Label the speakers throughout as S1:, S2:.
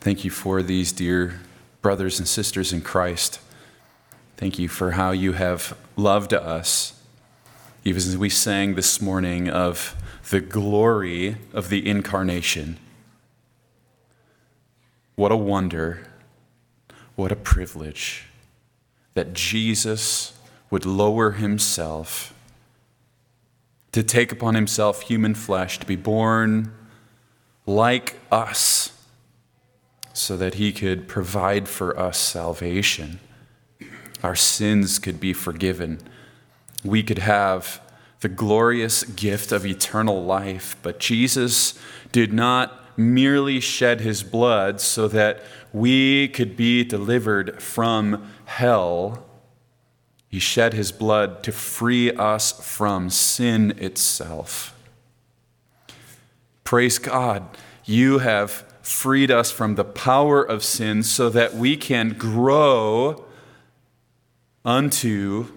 S1: Thank you for these dear brothers and sisters in Christ. Thank you for how you have loved us, even as we sang this morning of the glory of the incarnation. What a wonder, what a privilege that Jesus would lower himself to take upon himself human flesh, to be born like us, so that he could provide for us salvation. Our sins could be forgiven. We could have the glorious gift of eternal life. But Jesus did not merely shed his blood so that we could be delivered from hell. He shed his blood to free us from sin itself. Praise God, you have freed us from the power of sin so that we can grow unto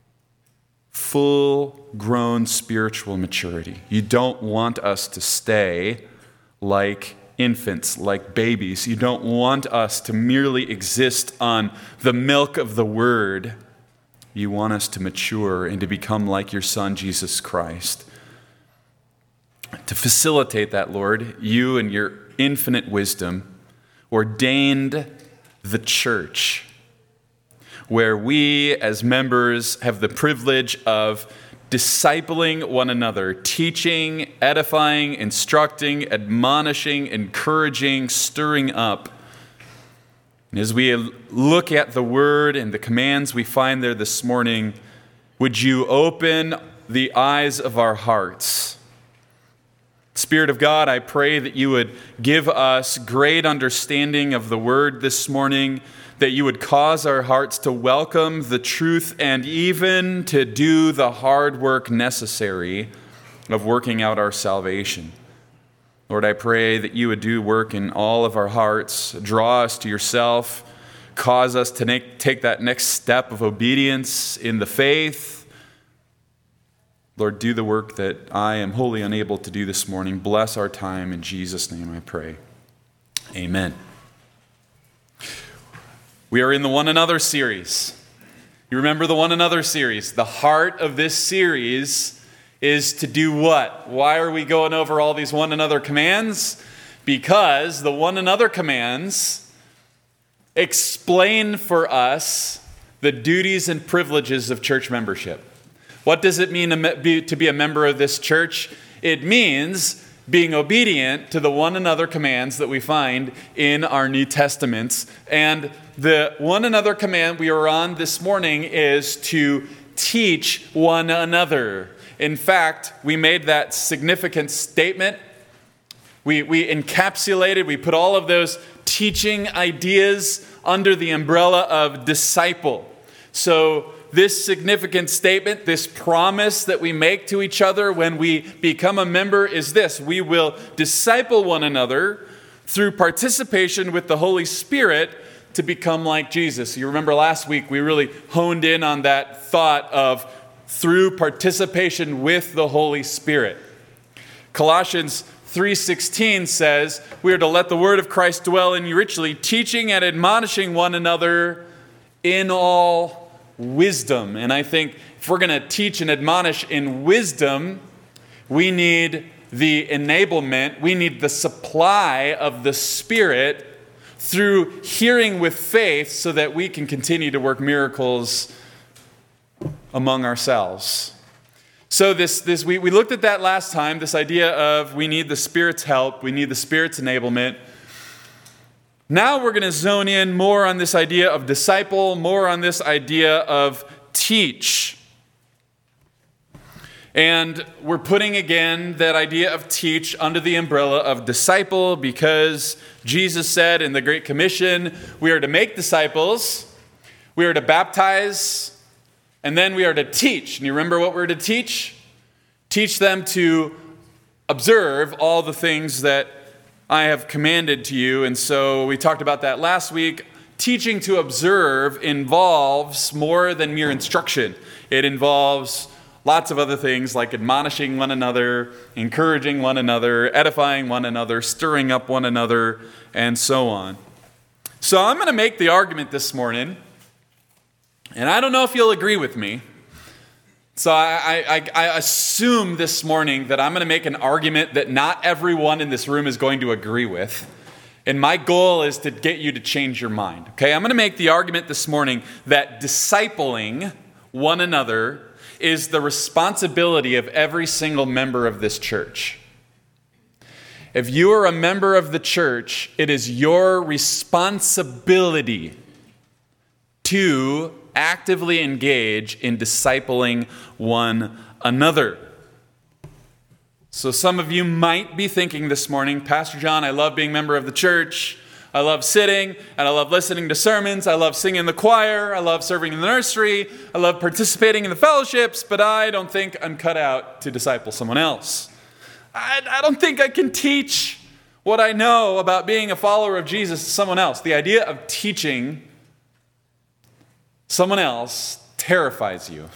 S1: full-grown spiritual maturity. You don't want us to stay like infants, like babies. You don't want us to merely exist on the milk of the word. You want us to mature and to become like your Son, Jesus Christ. To facilitate that, Lord, you and your infinite wisdom ordained the church, where we as members have the privilege of discipling one another, teaching, edifying, instructing, admonishing, encouraging, stirring up. And as we look at the word and the commands we find there this morning, would you open the eyes of our hearts? Spirit of God, I pray that you would give us great understanding of the word this morning, that you would cause our hearts to welcome the truth and even to do the hard work necessary of working out our salvation. Lord, I pray that you would do work in all of our hearts, draw us to yourself, cause us to take that next step of obedience in the faith. Lord, do the work that I am wholly unable to do this morning. Bless our time. In Jesus' name I pray. Amen. We are in the One Another series. You remember the One Another series. The heart of this series is to do what? Why are we going over all these one another commands? Because the one another commands explain for us the duties and privileges of church membership. What does it mean to be a member of this church? It means being obedient to the one another commands that we find in our New Testaments. And the one another command we are on this morning is to teach one another. In fact, we made that significant statement. We encapsulated, we put all of those teaching ideas under the umbrella of disciple. So this significant statement, this promise that we make to each other when we become a member is this: we will disciple one another through participation with the Holy Spirit to become like Jesus. You remember last week we really honed in on that thought of through participation with the Holy Spirit. Colossians 3:16 says we are to let the word of Christ dwell in you richly, teaching and admonishing one another in all wisdom. And I think if we're going to teach and admonish in wisdom, we need the enablement, we need the supply of the Spirit through hearing with faith so that we can continue to work miracles among ourselves. So we looked at that last time, this idea of we need the Spirit's help, we need the Spirit's enablement. Now we're going to zone in more on this idea of disciple, more on this idea of teach. And we're putting again that idea of teach under the umbrella of disciple because Jesus said in the Great Commission, we are to make disciples, we are to baptize, and then we are to teach. And you remember what we're to teach? Teach them to observe all the things that I have commanded to you. And so we talked about that last week. Teaching to observe involves more than mere instruction. It involves lots of other things like admonishing one another, encouraging one another, edifying one another, stirring up one another, and so on. So I'm going to make the argument this morning, and I don't know if you'll agree with me. So I assume this morning that I'm going to make an argument that not everyone in this room is going to agree with. And my goal is to get you to change your mind. Okay, I'm going to make the argument this morning that discipling one another is the responsibility of every single member of this church. If you are a member of the church, it is your responsibility to actively engage in discipling one another. So some of you might be thinking this morning, Pastor John, I love being a member of the church. I love sitting, and I love listening to sermons. I love singing in the choir. I love serving in the nursery. I love participating in the fellowships, but I don't think I'm cut out to disciple someone else. I don't think I can teach what I know about being a follower of Jesus to someone else. The idea of teaching someone else terrifies you.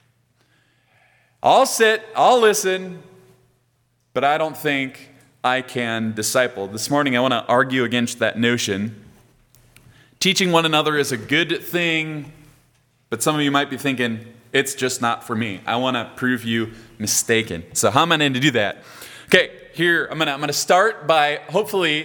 S1: I'll sit, I'll listen, but I don't think I can disciple. This morning I want to argue against that notion. Teaching one another is a good thing, but some of you might be thinking, it's just not for me. I want to prove you mistaken. So how am I going to do that? Okay, here I'm going to start by hopefully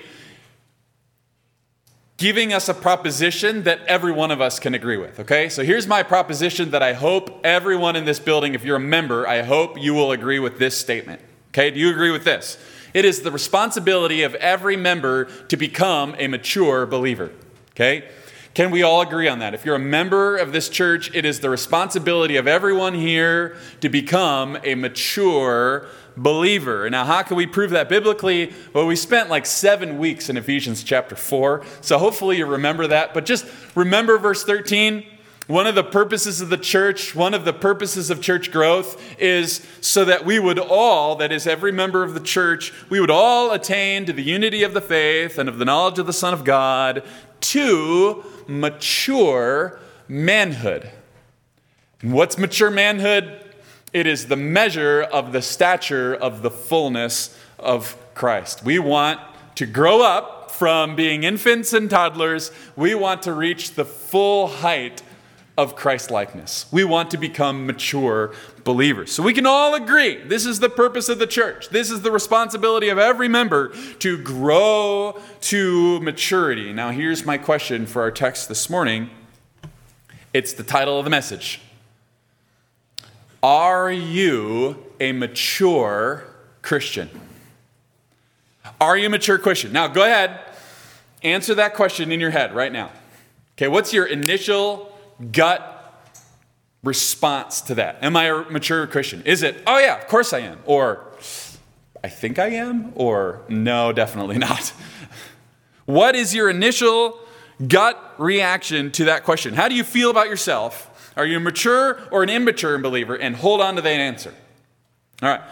S1: giving us a proposition that every one of us can agree with, okay? So here's my proposition that I hope everyone in this building, if you're a member, I hope you will agree with this statement. Okay, do you agree with this? It is the responsibility of every member to become a mature believer, okay? Can we all agree on that? If you're a member of this church, it is the responsibility of everyone here to become a mature believer. Now, how can we prove that biblically? Well, we spent like 7 weeks in Ephesians chapter 4, so hopefully you remember that. But just remember verse 13. One of the purposes of the church, one of the purposes of church growth is so that we would all, that is every member of the church, we would all attain to the unity of the faith and of the knowledge of the Son of God, to mature manhood. And what's mature manhood? It is the measure of the stature of the fullness of Christ. We want to grow up from being infants and toddlers. We want to reach the full height of Christ-likeness. We want to become mature believers. So we can all agree, this is the purpose of the church. This is the responsibility of every member to grow to maturity. Now here's my question for our text this morning. It's the title of the message. Are you a mature Christian? Are you a mature Christian? Now go ahead, answer that question in your head right now. Okay, what's your initial gut response to that? Am I a mature Christian? Is it, oh yeah, of course I am, or I think I am, or no, definitely not? What is your initial gut reaction to that question? How do you feel about yourself? Are you a mature or an immature believer? And hold on to that answer. All right.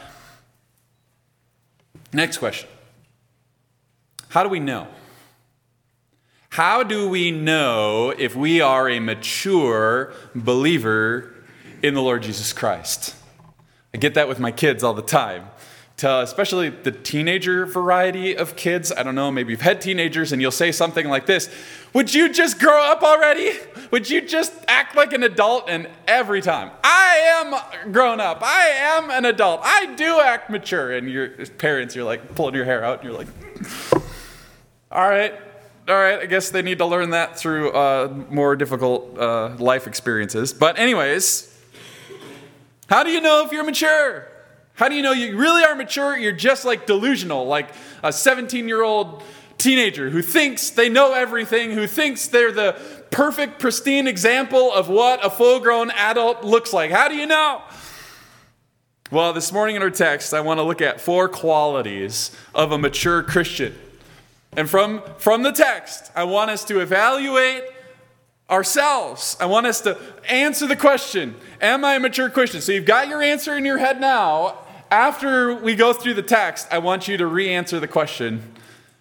S1: Next question. How do we know? How do we know if we are a mature believer in the Lord Jesus Christ? I get that with my kids all the time. Especially the teenager variety of kids. I don't know, maybe you've had teenagers and you'll say something like this. Would you just grow up already? Would you just act like an adult? And every time, I am grown up. I am an adult. I do act mature. And your parents, you're like pulling your hair out. And you're like, all right, I guess they need to learn that through more difficult life experiences. But anyways, how do you know if you're mature? How do you know you really are mature? You're just like delusional, like a 17-year-old teenager who thinks they know everything, who thinks they're the perfect, pristine example of what a full-grown adult looks like. How do you know? Well, this morning in our text, I want to look at 4 qualities of a mature Christian. And from the text, I want us to evaluate ourselves. I want us to answer the question, am I a mature Christian? So you've got your answer in your head now. After we go through the text, I want you to re-answer the question,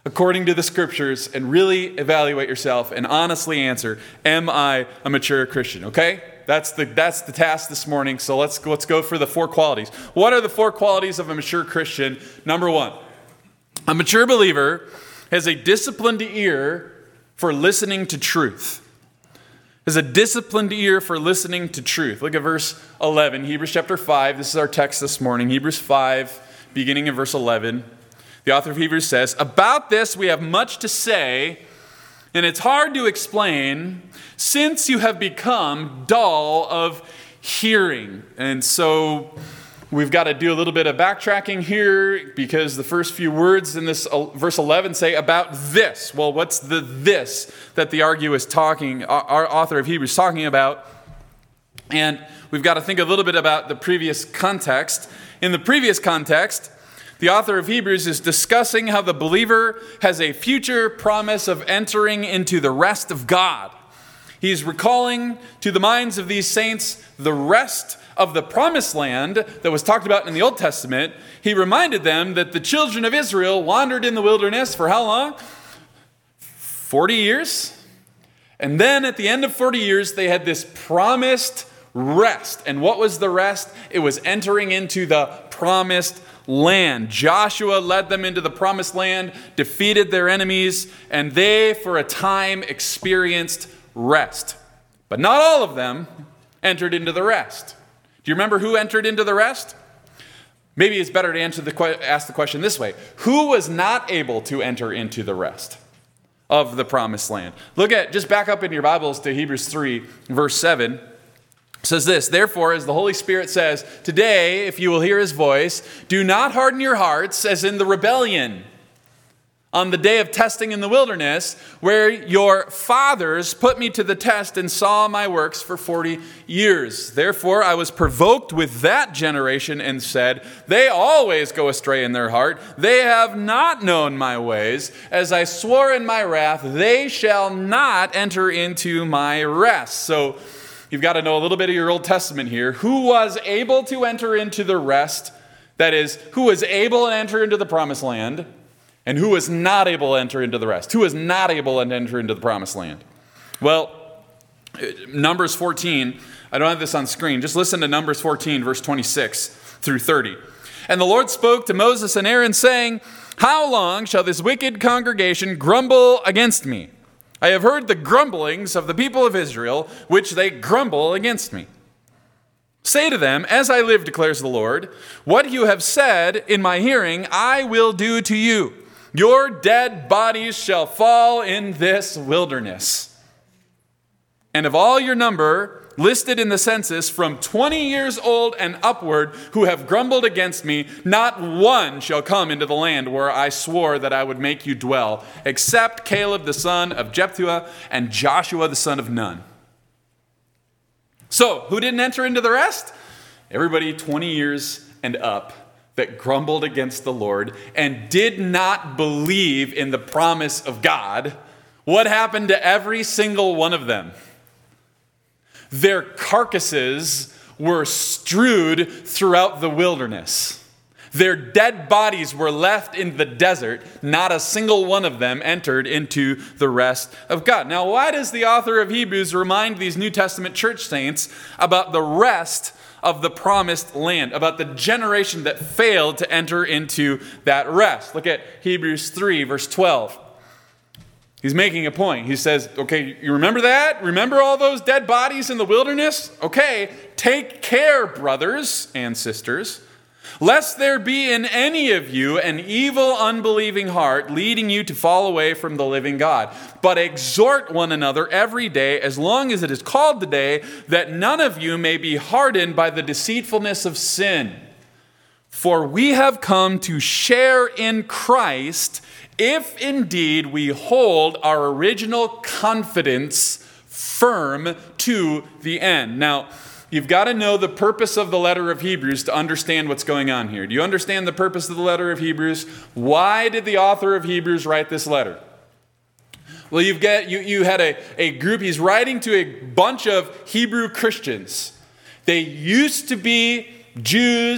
S1: according to the scriptures and really evaluate yourself and honestly answer, am I a mature Christian? Okay? That's the task this morning. So let's go for the 4 qualities. What are the 4 qualities of a mature Christian? Number 1, a mature believer has a disciplined ear for listening to truth. Has a disciplined ear for listening to truth. Look at verse 11, Hebrews chapter 5. This is our text this morning. Hebrews 5, beginning in verse 11. The author of Hebrews says, "About this we have much to say, and it's hard to explain, since you have become dull of hearing." And so we've got to do a little bit of backtracking here, because the first few words in this verse 11 say about this. Well, what's the this that the our author of Hebrews is talking about? And we've got to think a little bit about the previous context. In the previous context, the author of Hebrews is discussing how the believer has a future promise of entering into the rest of God. He's recalling to the minds of these saints the rest of the promised land that was talked about in the Old Testament. He reminded them that the children of Israel wandered in the wilderness for how long? 40 years. And then at the end of 40 years, they had this promised rest. And what was the rest? It was entering into the promised land. Joshua led them into the promised land, defeated their enemies, and they, for a time, experienced rest. But not all of them entered into the rest. Do you remember who entered into the rest? Maybe it's better to ask the question this way. Who was not able to enter into the rest of the promised land? Just back up in your Bibles to Hebrews 3, verse 7. It says this, "Therefore, as the Holy Spirit says, today, if you will hear his voice, do not harden your hearts as in the rebellion on the day of testing in the wilderness, where your fathers put me to the test and saw my works for 40 years. Therefore, I was provoked with that generation and said, they always go astray in their heart. They have not known my ways. As I swore in my wrath, they shall not enter into my rest." So you've got to know a little bit of your Old Testament here. Who was able to enter into the rest? That is, who was able to enter into the promised land? And who was not able to enter into the rest? Who was not able to enter into the promised land? Well, Numbers 14, I don't have this on screen. Just listen to Numbers 14, verse 26 through 30. "And the Lord spoke to Moses and Aaron, saying, how long shall this wicked congregation grumble against me? I have heard the grumblings of the people of Israel, which they grumble against me. Say to them, as I live, declares the Lord, what you have said in my hearing, I will do to you. Your dead bodies shall fall in this wilderness. And of all your number, listed in the census, from 20 years old and upward, who have grumbled against me, not one shall come into the land where I swore that I would make you dwell, except Caleb the son of Jephunneh and Joshua the son of Nun." So, who didn't enter into the rest? Everybody 20 years and up that grumbled against the Lord and did not believe in the promise of God. What happened to every single one of them? Their carcasses were strewed throughout the wilderness. Their dead bodies were left in the desert. Not a single one of them entered into the rest of God. Now, why does the author of Hebrews remind these New Testament church saints about the rest of the promised land, about the generation that failed to enter into that rest? Look at Hebrews 3, verse 12. He's making a point. He says, okay, you remember that? Remember all those dead bodies in the wilderness? Okay, take care, brothers and sisters, lest there be in any of you an evil, unbelieving heart leading you to fall away from the living God. But exhort one another every day, as long as it is called today, that none of you may be hardened by the deceitfulness of sin. For we have come to share in Christ, if indeed we hold our original confidence firm to the end. Now, you've got to know the purpose of the letter of Hebrews to understand what's going on here. Do you understand the purpose of the letter of Hebrews? Why did the author of Hebrews write this letter? Well, you had a group, he's writing to a bunch of Hebrew Christians. They used to be Jews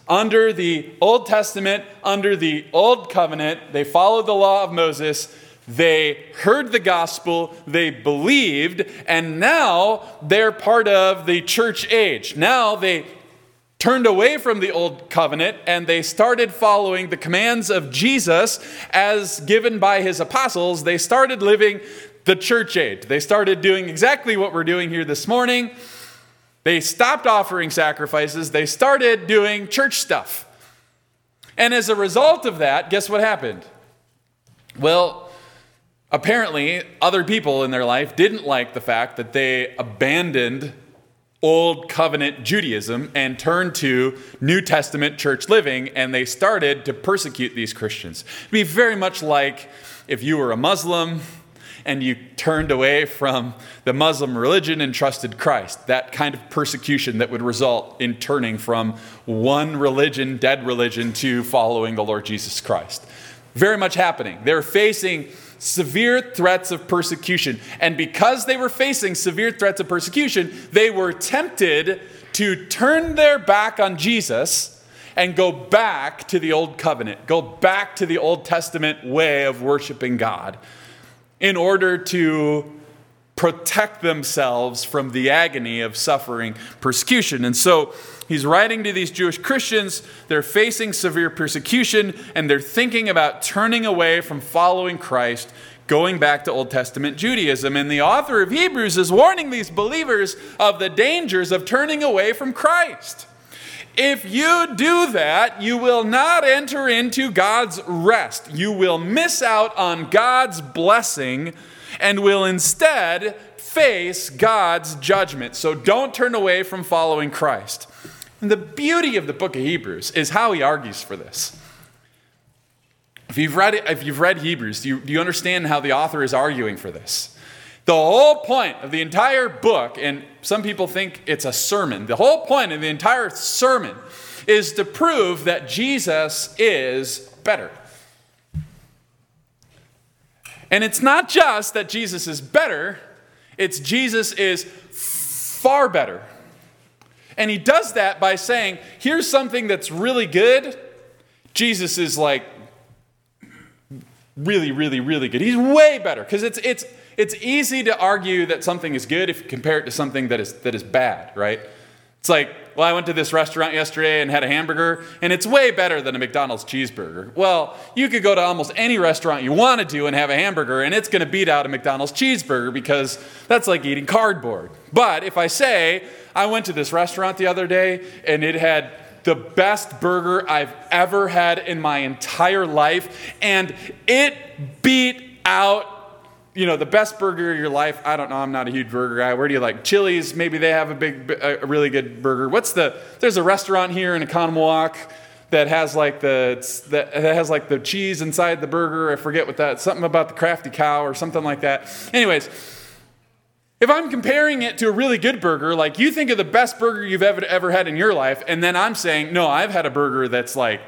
S1: Under the Old Testament, under the Old Covenant, they followed the law of Moses. They heard the gospel, they believed, and now they're part of the church age. Now they turned away from the Old Covenant and they started following the commands of Jesus as given by his apostles. They started living the church age. They started doing exactly what we're doing here this morning. They stopped offering sacrifices. They started doing church stuff. And as a result of that, guess what happened? Well, apparently, other people in their life didn't like the fact that they abandoned Old Covenant Judaism and turned to New Testament church living, and they started to persecute these Christians. It'd be very much like if you were a Muslim and you turned away from the Muslim religion and trusted Christ. That kind of persecution that would result in turning from one religion, dead religion, to following the Lord Jesus Christ. Very much happening. They're facing severe threats of persecution. And because they were facing severe threats of persecution, they were tempted to turn their back on Jesus and go back to the Old Covenant, go back to the Old Testament way of worshiping God in order to protect themselves from the agony of suffering persecution. And so he's writing to these Jewish Christians. They're facing severe persecution, and they're thinking about turning away from following Christ, going back to Old Testament Judaism. And the author of Hebrews is warning these believers of the dangers of turning away from Christ. If you do that, you will not enter into God's rest. You will miss out on God's blessing and will instead face God's judgment. So don't turn away from following Christ. And the beauty of the book of Hebrews is how he argues for this. If you've read Hebrews, do you understand how the author is arguing for this? The whole point of the entire book, and some people think it's a sermon, the whole point of the entire sermon is to prove that Jesus is better. And it's not just that Jesus is better, it's Jesus is far better. And he does that by saying, here's something that's really good. Jesus is like really, really, really good. He's way better, because it's easy to argue that something is good if you compare it to something that is bad, right? It's like, well, I went to this restaurant yesterday and had a hamburger, and it's way better than a McDonald's cheeseburger. Well, you could go to almost any restaurant you wanted to and have a hamburger, and it's going to beat out a McDonald's cheeseburger, because that's like eating cardboard. But if I say, I went to this restaurant the other day, and it had the best burger I've ever had in my entire life, and it beat out the best burger of your life. I don't know. I'm not a huge burger guy. Where do you like? Chili's, maybe they have a really good burger. There's a restaurant here in Economwalk that has like the cheese inside the burger. I forget what that, something about the Crafty Cow or something like that. Anyways, if I'm comparing it to a really good burger, like you think of the best burger you've ever had in your life, and then I'm saying, no, I've had a burger that's like,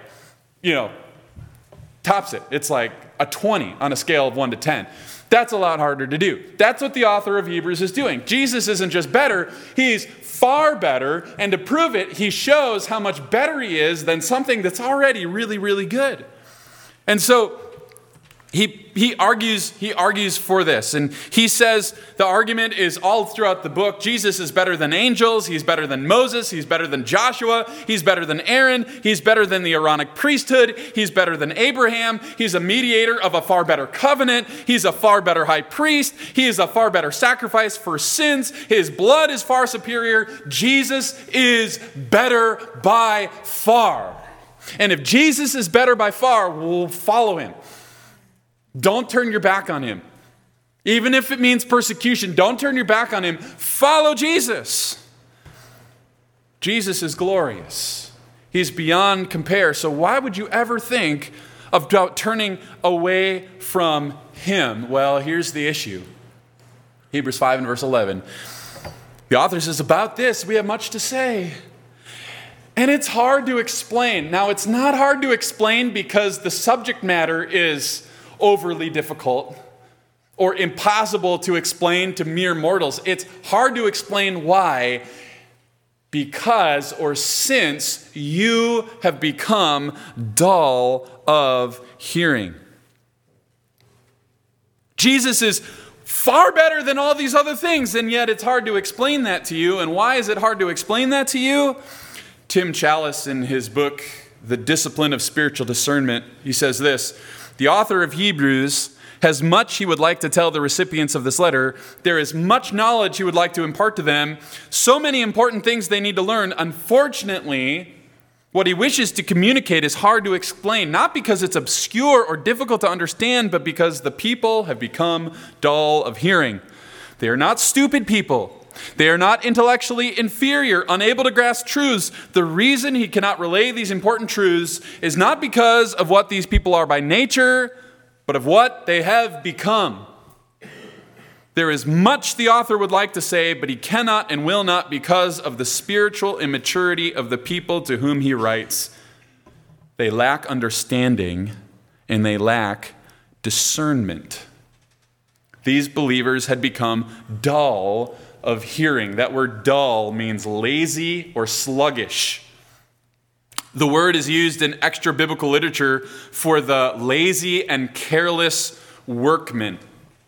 S1: tops it. It's like a 20 on a scale of 1 to 10. That's a lot harder to do. That's what the author of Hebrews is doing. Jesus isn't just better, he's far better, and to prove it, he shows how much better he is than something that's already really, really good. And so he argues for this, and he says the argument is all throughout the book. Jesus is better than angels, he's better than Moses, he's better than Joshua, he's better than Aaron, he's better than the Aaronic priesthood, he's better than Abraham, he's a mediator of a far better covenant, he's a far better high priest, he is a far better sacrifice for sins, his blood is far superior. Jesus is better by far. And if Jesus is better by far, we'll follow him. Don't turn your back on him. Even if it means persecution, don't turn your back on him. Follow Jesus. Jesus is glorious. He's beyond compare. So why would you ever think of turning away from him? Well, here's the issue. Hebrews 5 and verse 11. The author says, about this we have much to say. And it's hard to explain. Now, it's not hard to explain because the subject matter is overly difficult or impossible to explain to mere mortals. It's hard to explain why because or since you have become dull of hearing. Jesus is far better than all these other things, and yet it's hard to explain that to you. And why is it hard to explain that to you? Tim Challies, in his book, The Discipline of Spiritual Discernment, he says this: the author of Hebrews has much he would like to tell the recipients of this letter. There is much knowledge he would like to impart to them. So many important things they need to learn. Unfortunately, what he wishes to communicate is hard to explain, not because it's obscure or difficult to understand, but because the people have become dull of hearing. They are not stupid people. They are not intellectually inferior, unable to grasp truths. The reason he cannot relay these important truths is not because of what these people are by nature, but of what they have become. There is much the author would like to say, but he cannot and will not because of the spiritual immaturity of the people to whom he writes. They lack understanding and they lack discernment. These believers had become dull of hearing. That word dull means lazy or sluggish. The word is used in extra biblical literature for the lazy and careless workman.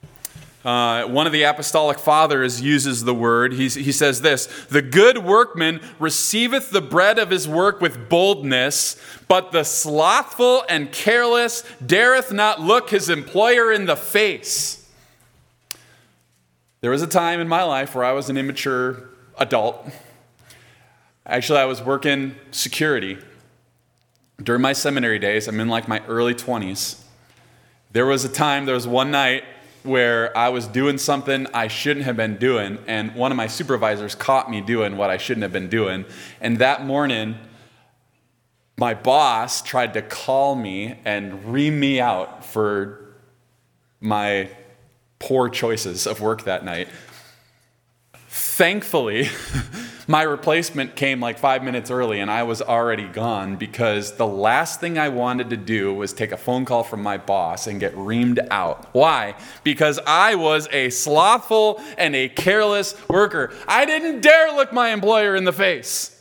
S1: One of the apostolic fathers uses the word. He says this: the good workman receiveth the bread of his work with boldness, but the slothful and careless dareth not look his employer in the face. There was a time in my life where I was an immature adult. Actually, I was working security. During my seminary days, I'm in like my early 20s. There was one night where I was doing something I shouldn't have been doing, and one of my supervisors caught me doing what I shouldn't have been doing. And that morning, my boss tried to call me and ream me out for my poor choices of work that night. Thankfully, my replacement came like 5 minutes early and I was already gone, because the last thing I wanted to do was take a phone call from my boss and get reamed out. Why? Because I was a slothful and a careless worker. I didn't dare look my employer in the face.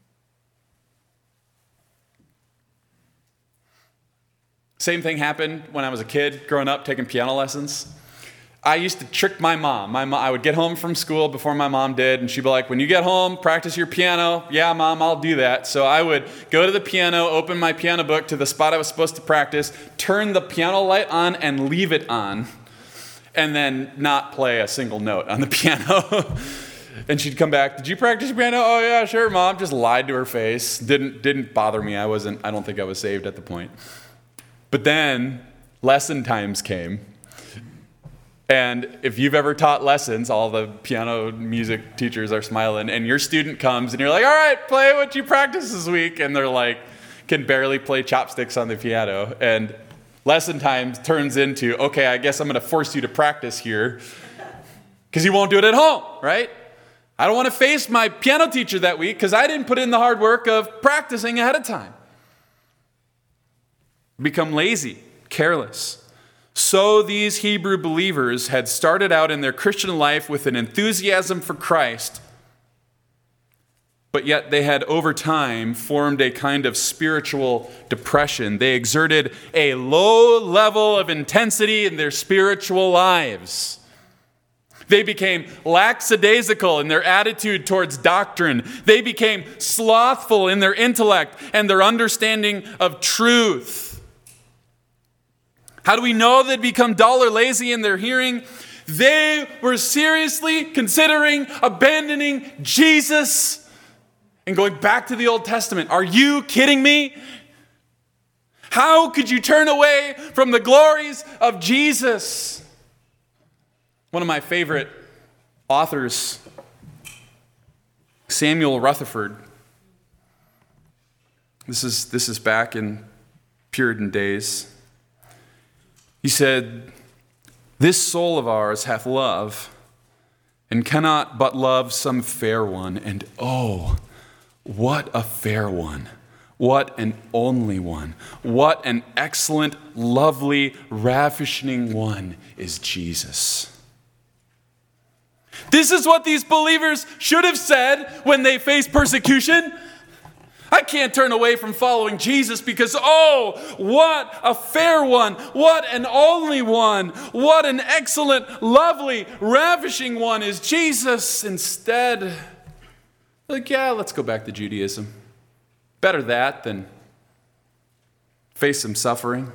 S1: Same thing happened when I was a kid growing up taking piano lessons. I used to trick my mom. I would get home from school before my mom did, and she'd be like, when you get home, practice your piano. Yeah, Mom, I'll do that. So I would go to the piano, open my piano book to the spot I was supposed to practice, turn the piano light on, and leave it on, and then not play a single note on the piano. And she'd come back, did you practice your piano? Oh, yeah, sure, Mom. Just lied to her face. Didn't bother me. I don't think I was saved at the point. But then lesson times came. And if you've ever taught lessons, all the piano music teachers are smiling, and your student comes and you're like, all right, play what you practiced this week. And they're like, can barely play chopsticks on the piano. And lesson time turns into, okay, I guess I'm going to force you to practice here because you won't do it at home, right? I don't want to face my piano teacher that week because I didn't put in the hard work of practicing ahead of time. Become lazy, careless. So these Hebrew believers had started out in their Christian life with an enthusiasm for Christ, but yet they had over time formed a kind of spiritual depression. They exerted a low level of intensity in their spiritual lives. They became lackadaisical in their attitude towards doctrine. They became slothful in their intellect and their understanding of truth. How do we know they'd become dull or lazy in their hearing? They were seriously considering abandoning Jesus and going back to the Old Testament. Are you kidding me? How could you turn away from the glories of Jesus? One of my favorite authors, Samuel Rutherford. This is back in Puritan days. He said, this soul of ours hath love, and cannot but love some fair one. And oh, what a fair one. What an only one. What an excellent, lovely, ravishing one is Jesus. This is what these believers should have said when they faced persecution. I can't turn away from following Jesus because, oh, what a fair one, what an only one, what an excellent, lovely, ravishing one is Jesus. Instead, let's go back to Judaism. Better that than face some suffering.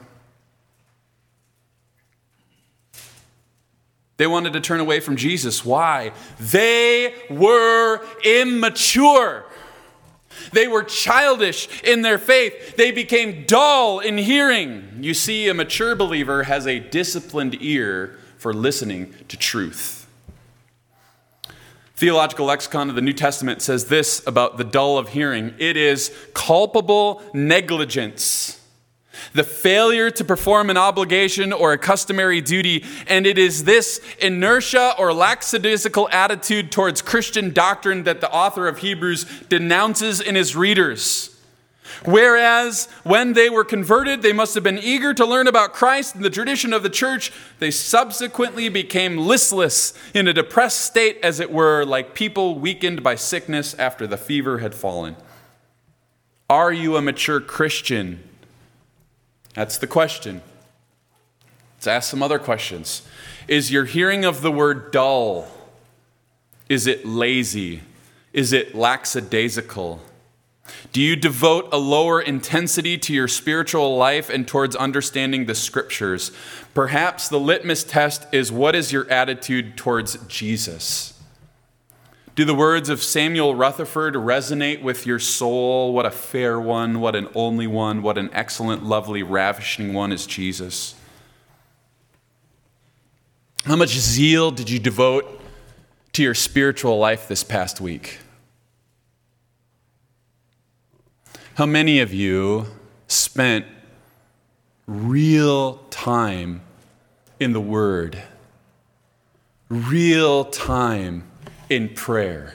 S1: They wanted to turn away from Jesus. Why? They were immature. They were childish in their faith. They became dull in hearing. You see, a mature believer has a disciplined ear for listening to truth. Theological Lexicon of the New Testament says this about the dull of hearing. It is culpable negligence, the failure to perform an obligation or a customary duty, and it is this inertia or lackadaisical attitude towards Christian doctrine that the author of Hebrews denounces in his readers. Whereas when they were converted, they must have been eager to learn about Christ and the tradition of the church, they subsequently became listless, in a depressed state, as it were, like people weakened by sickness after the fever had fallen. Are you a mature Christian? That's the question. Let's ask some other questions. Is your hearing of the word dull? Is it lazy? Is it lackadaisical? Do you devote a lower intensity to your spiritual life and towards understanding the scriptures? Perhaps the litmus test is, what is your attitude towards Jesus? Do the words of Samuel Rutherford resonate with your soul? What a fair one, what an only one, what an excellent, lovely, ravishing one is Jesus. How much zeal did you devote to your spiritual life this past week? How many of you spent real time in the Word? Real time in prayer?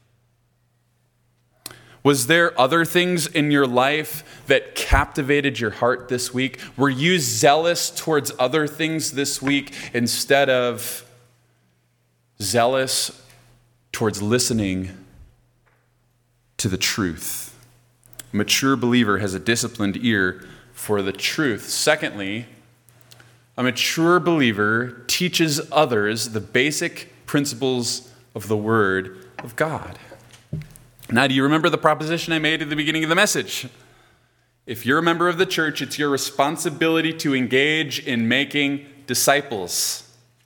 S1: Was there other things in your life that captivated your heart this week? Were you zealous towards other things this week instead of zealous towards listening to the truth? A mature believer has a disciplined ear for the truth. Secondly, a mature believer teaches others the basic principles of the Word of God. Now, do you remember the proposition I made at the beginning of the message? If you're a member of the church, it's your responsibility to engage in making disciples.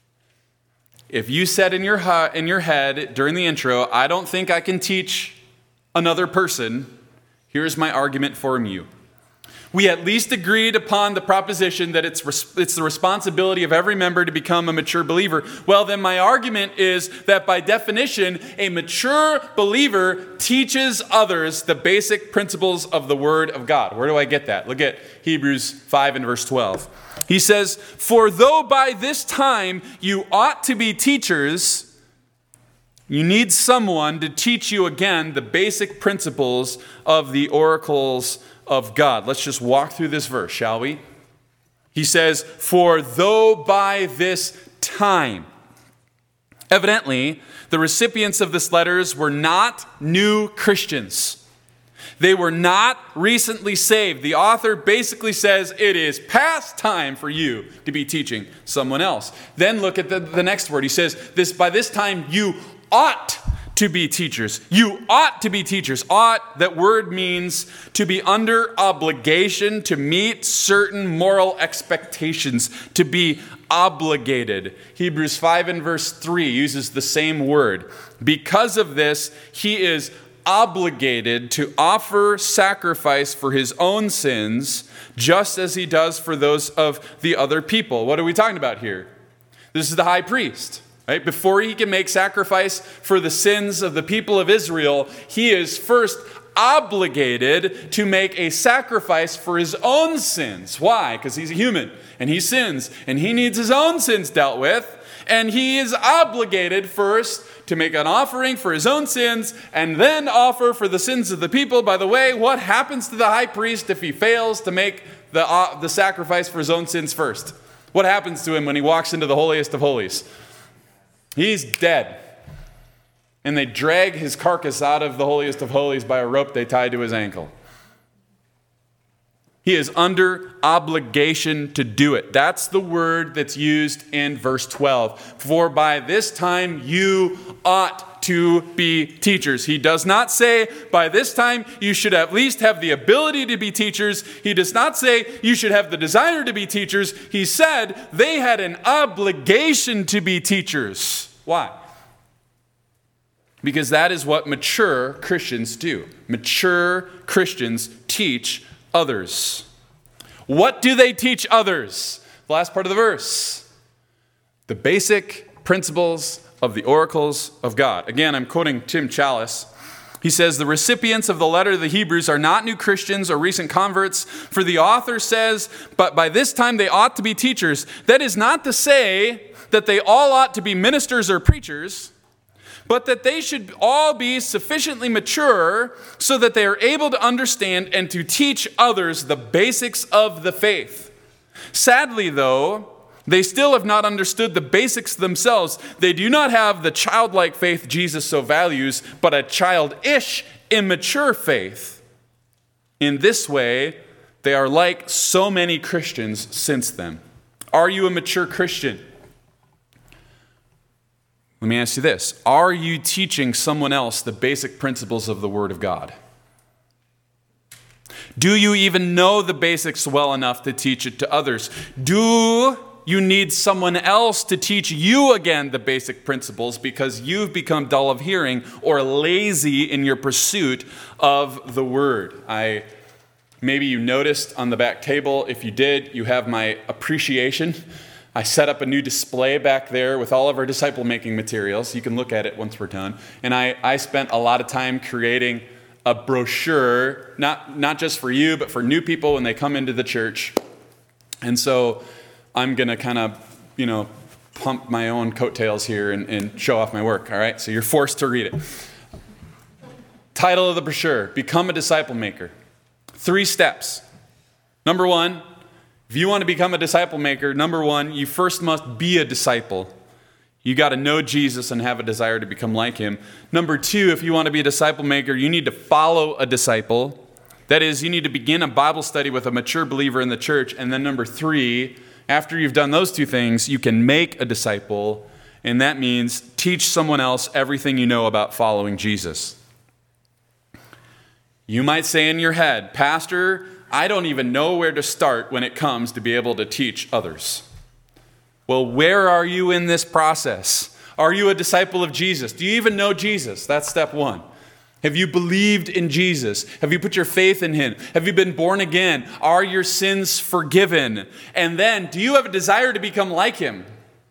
S1: If you said in your head during the intro, I don't think I can teach another person, here's my argument for you. We at least agreed upon the proposition that it's the responsibility of every member to become a mature believer. Well, then my argument is that by definition, a mature believer teaches others the basic principles of the Word of God. Where do I get that? Look at Hebrews 5 and verse 12. He says, "For though by this time you ought to be teachers, you need someone to teach you again the basic principles of the oracles of God." Let's just walk through this verse, shall we? He says, "For though by this time." Evidently, the recipients of this letters were not new Christians. They were not recently saved. The author basically says it is past time for you to be teaching someone else. Then look at the next word. He says, by this time you ought to be teachers. You ought to be teachers. Ought, that word means to be under obligation, to meet certain moral expectations, to be obligated. Hebrews 5 and verse 3 uses the same word. Because of this, he is obligated to offer sacrifice for his own sins, just as he does for those of the other people. What are we talking about here? This is the high priest. Right? Before he can make sacrifice for the sins of the people of Israel, he is first obligated to make a sacrifice for his own sins. Why? Because he's a human and he sins and he needs his own sins dealt with. And he is obligated first to make an offering for his own sins and then offer for the sins of the people. By the way, what happens to the high priest if he fails to make the sacrifice for his own sins first? What happens to him when he walks into the holiest of holies? He's dead. and they drag his carcass out of the holiest of holies by a rope they tied to his ankle. He is under obligation to do it. That's the word that's used in verse 12. For by this time you ought to be teachers. He does not say, by this time you should at least have the ability to be teachers. He does not say you should have the desire to be teachers. He said they had an obligation to be teachers. Why? Because that is what mature Christians do. Mature Christians teach others. What do they teach others? The last part of the verse. The basic principles of the oracles of God. Again, I'm quoting Tim Challis. He says, the recipients of the letter to the Hebrews are not new Christians or recent converts, for the author says, but by this time they ought to be teachers. That is not to say that they all ought to be ministers or preachers, but that they should all be sufficiently mature so that they are able to understand and to teach others the basics of the faith. Sadly, though, they still have not understood the basics themselves. They do not have the childlike faith Jesus so values, but a childish, immature faith. In this way, they are like so many Christians since then. Are you a mature Christian? Let me ask you this. Are you teaching someone else the basic principles of the Word of God? Do you even know the basics well enough to teach it to others? Do you need someone else to teach you again the basic principles because you've become dull of hearing or lazy in your pursuit of the Word? Maybe you noticed on the back table. If you did, you have my appreciation. I set up a new display back there with all of our disciple-making materials. You can look at it once we're done. And I spent a lot of time creating a brochure, not just for you, but for new people when they come into the church. And so I'm going to kind of, pump my own coattails here and show off my work, all right? So you're forced to read it. Title of the brochure, Become a Disciple Maker. 3 steps. Number 1, if you want to become a disciple maker, number 1, you first must be a disciple. You got to know Jesus and have a desire to become like him. Number 2, if you want to be a disciple maker, you need to follow a disciple. That is, you need to begin a Bible study with a mature believer in the church. And then number 3, after you've done those 2 things, you can make a disciple. And that means teach someone else everything you know about following Jesus. You might say in your head, Pastor, I don't even know where to start when it comes to be able to teach others. Well, where are you in this process? Are you a disciple of Jesus? Do you even know Jesus? That's step 1. Have you believed in Jesus? Have you put your faith in him? Have you been born again? Are your sins forgiven? And then, do you have a desire to become like him?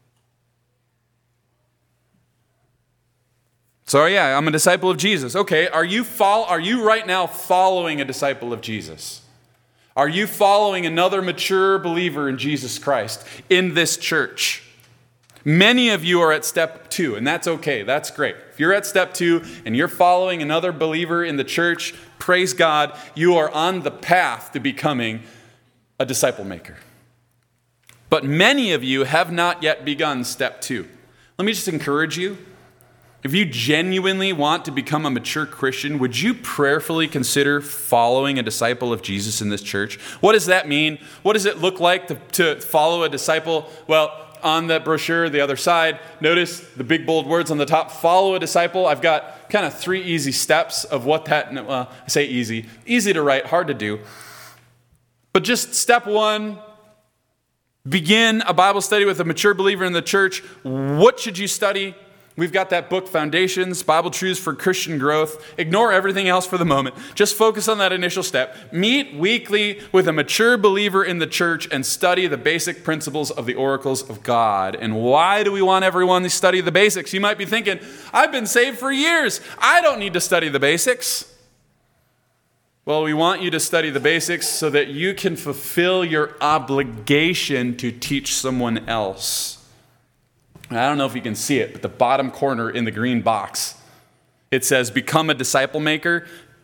S1: So yeah, I'm a disciple of Jesus. Okay, are you right now following a disciple of Jesus? Are you following another mature believer in Jesus Christ in this church? Many of you are at step 2, and that's okay. That's great. If you're at step 2 and you're following another believer in the church, praise God, you are on the path to becoming a disciple maker. But many of you have not yet begun step 2. Let me just encourage you. If you genuinely want to become a mature Christian, would you prayerfully consider following a disciple of Jesus in this church? What does that mean? What does it look like to follow a disciple? Well, on the brochure, the other side, notice the big bold words on the top, follow a disciple. I've got kind of 3 easy steps of what that, I say easy to write, hard to do. But just step 1, begin a Bible study with a mature believer in the church. What should you study? We've got that book, Foundations, Bible Truths for Christian Growth. Ignore everything else for the moment. Just focus on that initial step. Meet weekly with a mature believer in the church and study the basic principles of the oracles of God. And why do we want everyone to study the basics? You might be thinking, I've been saved for years. I don't need to study the basics. Well, we want you to study the basics so that you can fulfill your obligation to teach someone else. I don't know if you can see it, but the bottom corner in the green box, it says, become a disciple maker.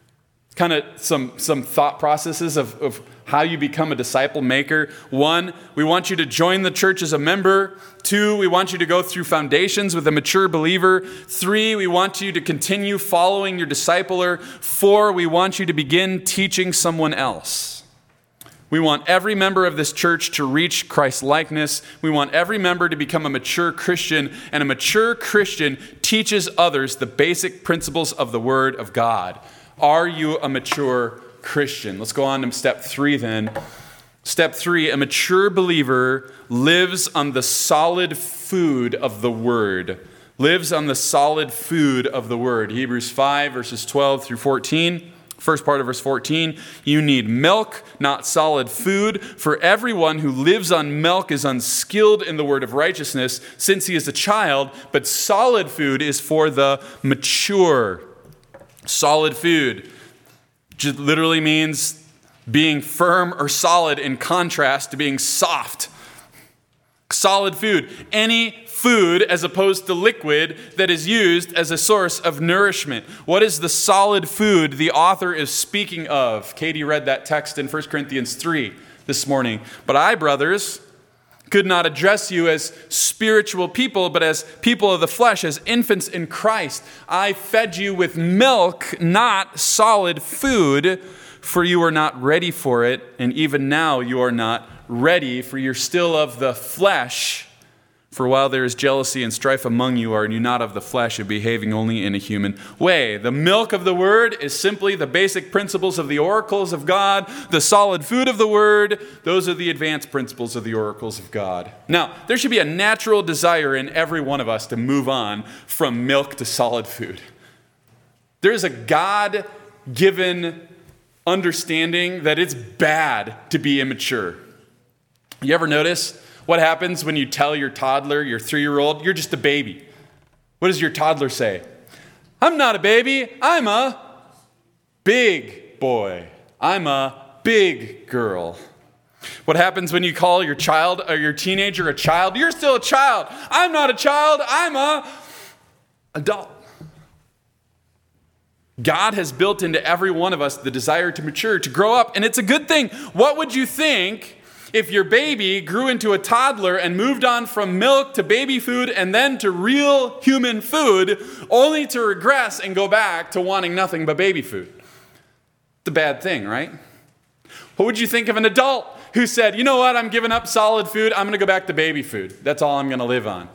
S1: Kind of some thought processes of how you become a disciple maker. 1, we want you to join the church as a member. 2, we want you to go through foundations with a mature believer. 3, we want you to continue following your discipler. 4, we want you to begin teaching someone else. We want every member of this church to reach Christ's likeness. We want every member to become a mature Christian, and a mature Christian teaches others the basic principles of the Word of God. Are you a mature Christian? Let's go on to step 3 then. Step 3, a mature believer lives on the solid food of the Word. Lives on the solid food of the Word. Hebrews 5, verses 12 through 14. First part of verse 14, you need milk, not solid food, for everyone who lives on milk is unskilled in the word of righteousness, since he is a child, but solid food is for the mature. Solid food just literally means being firm or solid in contrast to being soft. Solid food, any food as opposed to liquid that is used as a source of nourishment. What is the solid food the author is speaking of? Katie read that text in 1 Corinthians 3 this morning. But I, brothers, could not address you as spiritual people, but as people of the flesh, as infants in Christ. I fed you with milk, not solid food, for you are not ready for it, and even now you are not ready, for you're still of the flesh. For while there is jealousy and strife among you, are you not of the flesh and behaving only in a human way? The milk of the word is simply the basic principles of the oracles of God. The solid food of the word, those are the advanced principles of the oracles of God. Now, there should be a natural desire in every one of us to move on from milk to solid food. There's a God-given understanding that it's bad to be immature. You ever notice what happens when you tell your toddler, your 3-year-old, you're just a baby? What does your toddler say? I'm not a baby, I'm a big boy. I'm a big girl. What happens when you call your child or your teenager a child? You're still a child. I'm not a child, I'm a adult. God has built into every one of us the desire to mature, to grow up, and it's a good thing. What would you think if your baby grew into a toddler and moved on from milk to baby food and then to real human food, only to regress and go back to wanting nothing but baby food? It's a bad thing, right? What would you think of an adult who said, you know what, I'm giving up solid food, I'm going to go back to baby food. That's all I'm going to live on.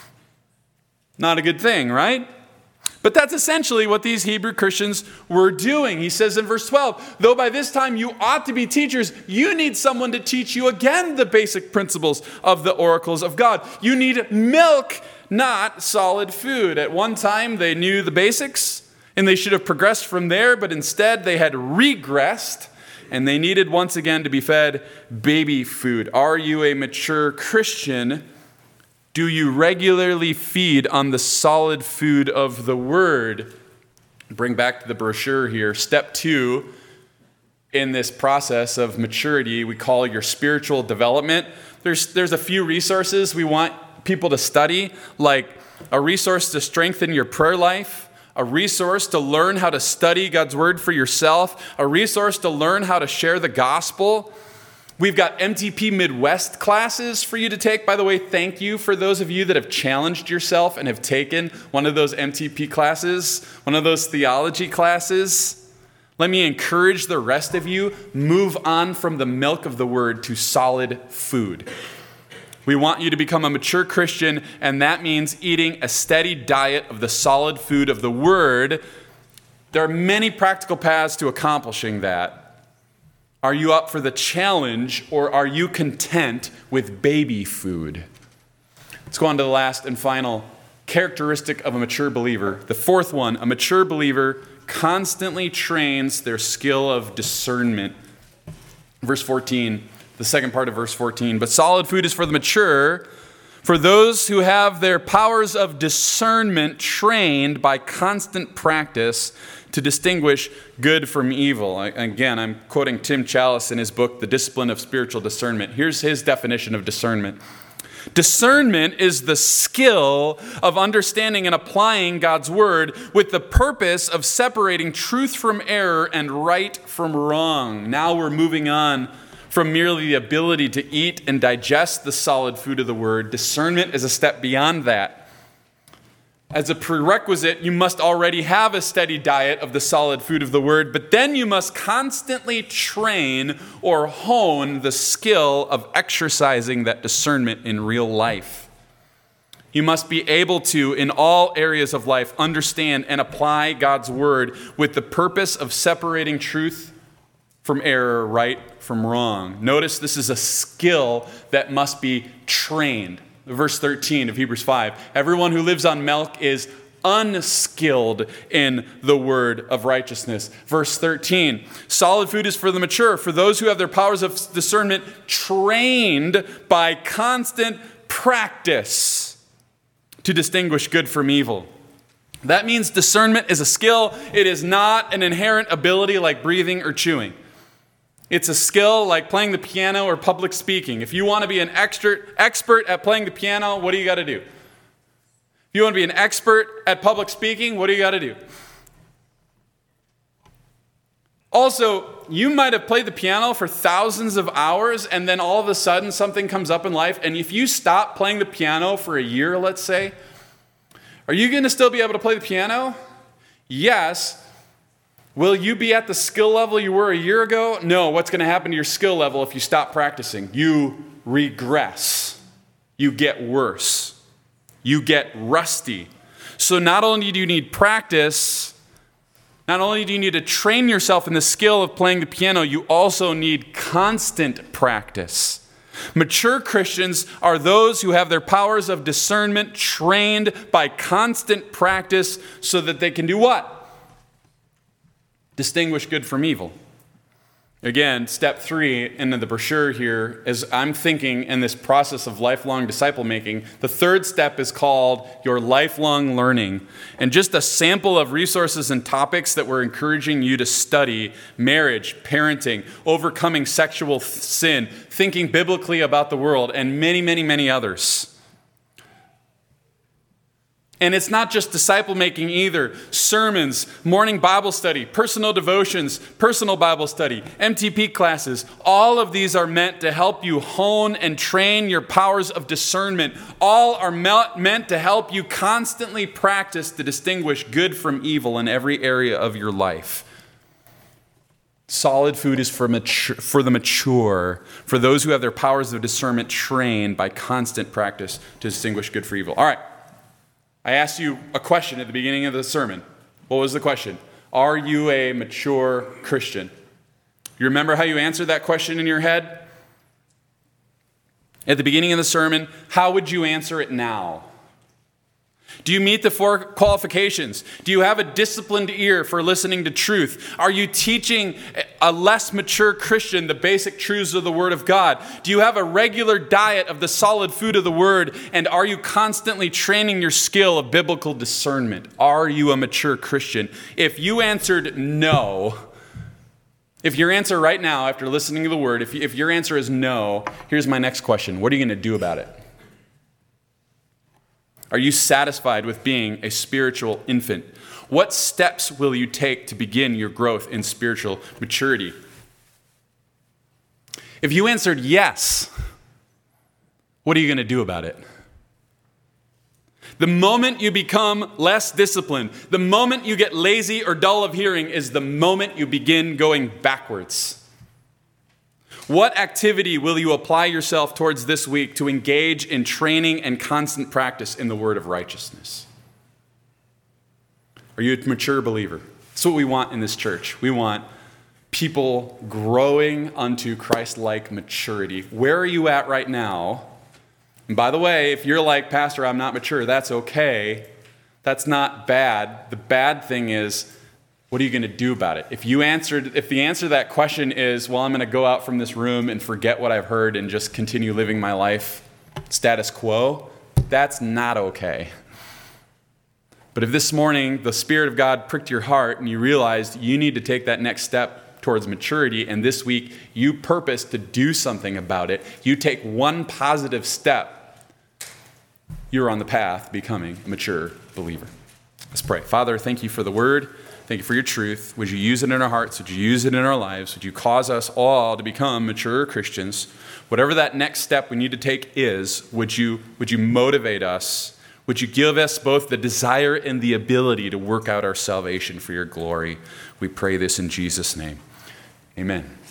S1: Not a good thing, right? But that's essentially what these Hebrew Christians were doing. He says in verse 12, though by this time you ought to be teachers, you need someone to teach you again the basic principles of the oracles of God. You need milk, not solid food. At one time they knew the basics and they should have progressed from there, but instead they had regressed and they needed once again to be fed baby food. Are you a mature Christian? Do you regularly feed on the solid food of the Word? Bring back the brochure here. Step 2 in this process of maturity we call your spiritual development. There's a few resources we want people to study, like a resource to strengthen your prayer life, a resource to learn how to study God's Word for yourself, a resource to learn how to share the gospel. We've got MTP Midwest classes for you to take. By the way, thank you for those of you that have challenged yourself and have taken one of those MTP classes, one of those theology classes. Let me encourage the rest of you, move on from the milk of the word to solid food. We want you to become a mature Christian, and that means eating a steady diet of the solid food of the word. There are many practical paths to accomplishing that. Are you up for the challenge, or are you content with baby food? Let's go on to the last and final characteristic of a mature believer. The fourth one, a mature believer constantly trains their skill of discernment. Verse 14, the second part of verse 14. But solid food is for the mature, for those who have their powers of discernment trained by constant practice to distinguish good from evil. Again, I'm quoting Tim Challis in his book, The Discipline of Spiritual Discernment. Here's his definition of discernment. Discernment is the skill of understanding and applying God's word with the purpose of separating truth from error and right from wrong. Now we're moving on from merely the ability to eat and digest the solid food of the word. Discernment is a step beyond that. As a prerequisite, you must already have a steady diet of the solid food of the word, but then you must constantly train or hone the skill of exercising that discernment in real life. You must be able to, in all areas of life, understand and apply God's word with the purpose of separating truth from error, right from wrong. Notice this is a skill that must be trained. Verse 13 of Hebrews 5, everyone who lives on milk is unskilled in the word of righteousness. Verse 13, solid food is for the mature, for those who have their powers of discernment trained by constant practice to distinguish good from evil. That means discernment is a skill. It is not an inherent ability like breathing or chewing. It's a skill like playing the piano or public speaking. If you want to be an expert at playing the piano, what do you got to do? If you want to be an expert at public speaking, what do you got to do? Also, you might have played the piano for thousands of hours, and then all of a sudden something comes up in life, and if you stop playing the piano for a year, let's say, are you going to still be able to play the piano? Yes. Will you be at the skill level you were a year ago? No. What's going to happen to your skill level if you stop practicing? You regress. You get worse. You get rusty. So not only do you need practice, not only do you need to train yourself in the skill of playing the piano, you also need constant practice. Mature Christians are those who have their powers of discernment trained by constant practice so that they can do what? Distinguish good from evil. Again, step 3 in the brochure here, as I'm thinking in this process of lifelong disciple making, the third step is called your lifelong learning. And just a sample of resources and topics that we're encouraging you to study: marriage, parenting, overcoming sexual sin, thinking biblically about the world, and many, many, many others. And it's not just disciple making either. Sermons, morning Bible study, personal devotions, personal Bible study, MTP classes, all of these are meant to help you hone and train your powers of discernment. All are meant to help you constantly practice to distinguish good from evil in every area of your life. Solid food is for the mature, for those who have their powers of discernment trained by constant practice to distinguish good from evil. All right. I asked you a question at the beginning of the sermon. What was the question? Are you a mature Christian? You remember how you answered that question in your head? At the beginning of the sermon, how would you answer it now? Do you meet the 4 qualifications? Do you have a disciplined ear for listening to truth? Are you teaching a less mature Christian the basic truths of the Word of God? Do you have a regular diet of the solid food of the Word? And are you constantly training your skill of biblical discernment? Are you a mature Christian? If you answered no, if your answer right now after listening to the Word, if your answer is no, here's my next question. What are you going to do about it? Are you satisfied with being a spiritual infant? What steps will you take to begin your growth in spiritual maturity? If you answered yes, what are you going to do about it? The moment you become less disciplined, the moment you get lazy or dull of hearing is the moment you begin going backwards. What activity will you apply yourself towards this week to engage in training and constant practice in the word of righteousness? Are you a mature believer? That's what we want in this church. We want people growing unto Christ-like maturity. Where are you at right now? And by the way, if you're like, Pastor, I'm not mature, that's okay. That's not bad. The bad thing is, what are you going to do about it? If the answer to that question is, well, I'm going to go out from this room and forget what I've heard and just continue living my life status quo, that's not okay. But if this morning the Spirit of God pricked your heart and you realized you need to take that next step towards maturity, and this week you purpose to do something about it, you take one positive step you're on the path to becoming a mature believer. Let's pray. Father, thank you for the word. Thank you for your truth. Would you use it in our hearts? Would you use it in our lives? Would you cause us all to become mature Christians? Whatever that next step we need to take is, would you motivate us? Would you give us both the desire and the ability to work out our salvation for your glory? We pray this in Jesus' name. Amen.